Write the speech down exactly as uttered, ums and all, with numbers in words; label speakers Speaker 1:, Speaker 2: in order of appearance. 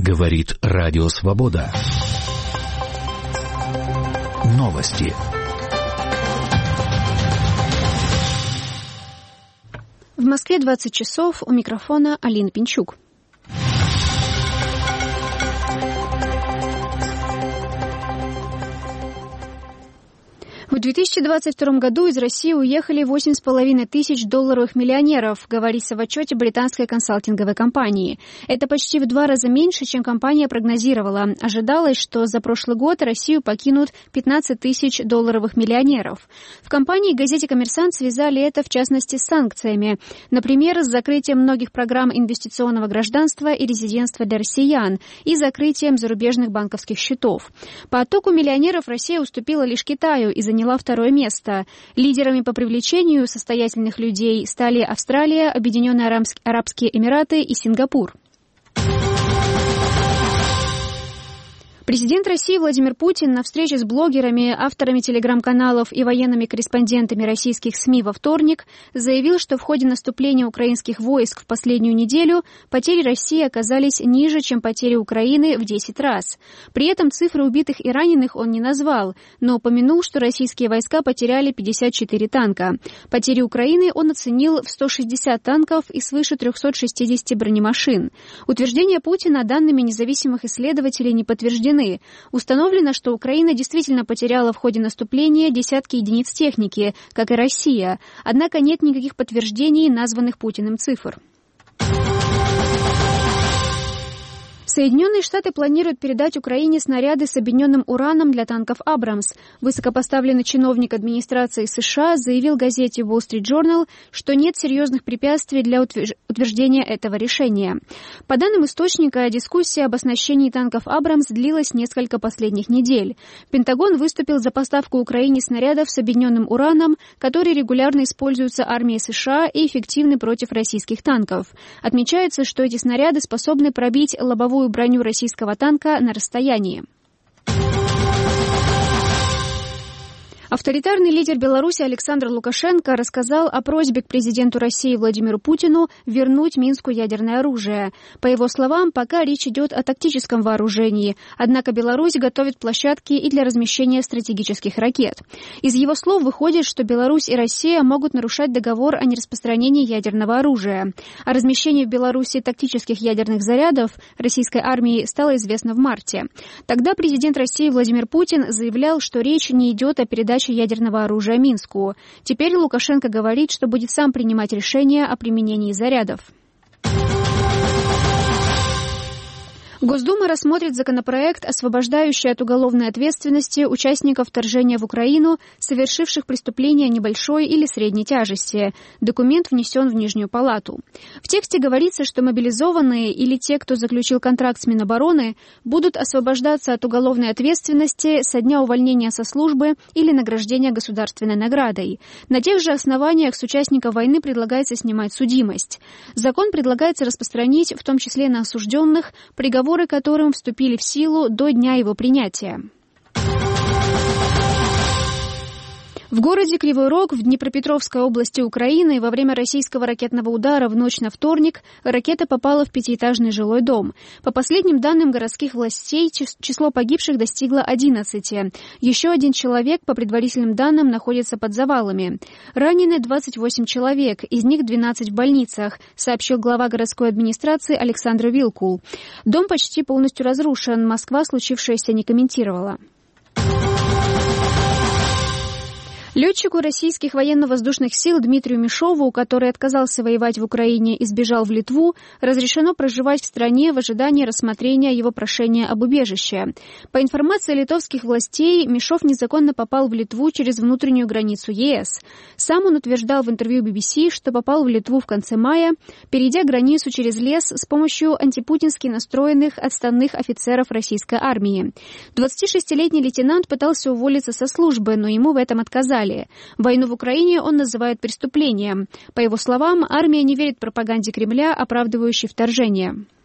Speaker 1: Говорит Радио Свобода. Новости.
Speaker 2: В Москве двадцать часов, у микрофона Алина Пинчук. В две тысячи двадцать втором году из России уехали восемь с половиной тысяч долларовых миллионеров, говорится в отчете британской консалтинговой компании. Это почти в два раза меньше, чем компания прогнозировала. Ожидалось, что за прошлый год Россию покинут пятнадцать тысяч долларовых миллионеров. В компании и газете «Коммерсант» связали это, в частности, с санкциями. Например, с закрытием многих программ инвестиционного гражданства и резидентства для россиян и закрытием зарубежных банковских счетов. По оттоку миллионеров Россия уступила лишь Китаю и заняла второе место. Лидерами по привлечению состоятельных людей стали Австралия, Объединенные Арабские Эмираты и Сингапур. Президент России Владимир Путин на встрече с блогерами, авторами телеграм-каналов и военными корреспондентами российских СМИ во вторник заявил, что в ходе наступления украинских войск в последнюю неделю потери России оказались ниже, чем потери Украины в десять раз. При этом цифры убитых и раненых он не назвал, но упомянул, что российские войска потеряли пятьдесят четыре танка. Потери Украины он оценил в сто шестьдесят танков и свыше триста шестьдесят бронемашин. Утверждения Путина данными независимых исследователей не подтверждены. Установлено, что Украина действительно потеряла в ходе наступления десятки единиц техники, как и Россия, однако нет никаких подтверждений названных Путиным цифр. Соединенные Штаты планируют передать Украине снаряды с объединенным ураном для танков «Абрамс». Высокопоставленный чиновник администрации США заявил газете Wall Street Journal, что нет серьезных препятствий для утверждения этого решения. По данным источника, дискуссия об оснащении танков «Абрамс» длилась несколько последних недель. Пентагон выступил за поставку Украине снарядов с объединенным ураном, которые регулярно используются армией США и эффективны против российских танков. Отмечается, что эти снаряды способны пробить лобовую броню российского танка на расстоянии. Авторитарный лидер Беларуси Александр Лукашенко рассказал о просьбе к президенту России Владимиру Путину вернуть Минску ядерное оружие. По его словам, пока речь идет о тактическом вооружении, однако Беларусь готовит площадки и для размещения стратегических ракет. Из его слов выходит, что Беларусь и Россия могут нарушать договор о нераспространении ядерного оружия. О размещении в Беларуси тактических ядерных зарядов российской армии стало известно в марте. Тогда президент России Владимир Путин заявлял, что речь не идет о передаче ядерного оружия Минску. Теперь Лукашенко говорит, что будет сам принимать решения о применении зарядов. Госдума рассмотрит законопроект, освобождающий от уголовной ответственности участников вторжения в Украину, совершивших преступления небольшой или средней тяжести. Документ внесен в Нижнюю палату. В тексте говорится, что мобилизованные или те, кто заключил контракт с Минобороны, будут освобождаться от уголовной ответственности со дня увольнения со службы или награждения государственной наградой. На тех же основаниях с участников войны предлагается снимать судимость. Закон предлагается распространить, в том числе на осужденных, приговор которым вступили в силу до дня его принятия. В городе Кривой Рог в Днепропетровской области Украины во время российского ракетного удара в ночь на вторник ракета попала в пятиэтажный жилой дом. По последним данным городских властей, число погибших достигло одиннадцати. Еще один человек, по предварительным данным, находится под завалами. Ранены двадцать восемь человек, из них двенадцать в больницах, сообщил глава городской администрации Александр Вилкул. Дом почти полностью разрушен. Москва случившееся не комментировала. Летчику российских военно-воздушных сил Дмитрию Мишову, который отказался воевать в Украине и сбежал в Литву, разрешено проживать в стране в ожидании рассмотрения его прошения об убежище. По информации литовских властей, Мишов незаконно попал в Литву через внутреннюю границу ЕС. Сам он утверждал в интервью би би си, что попал в Литву в конце мая, перейдя границу через лес с помощью антипутински настроенных отставных офицеров российской армии. двадцатишестилетний лейтенант пытался уволиться со службы, но ему в этом отказали. Войну в Украине он называет преступлением. По его словам, армия не верит пропаганде Кремля, оправдывающей вторжение.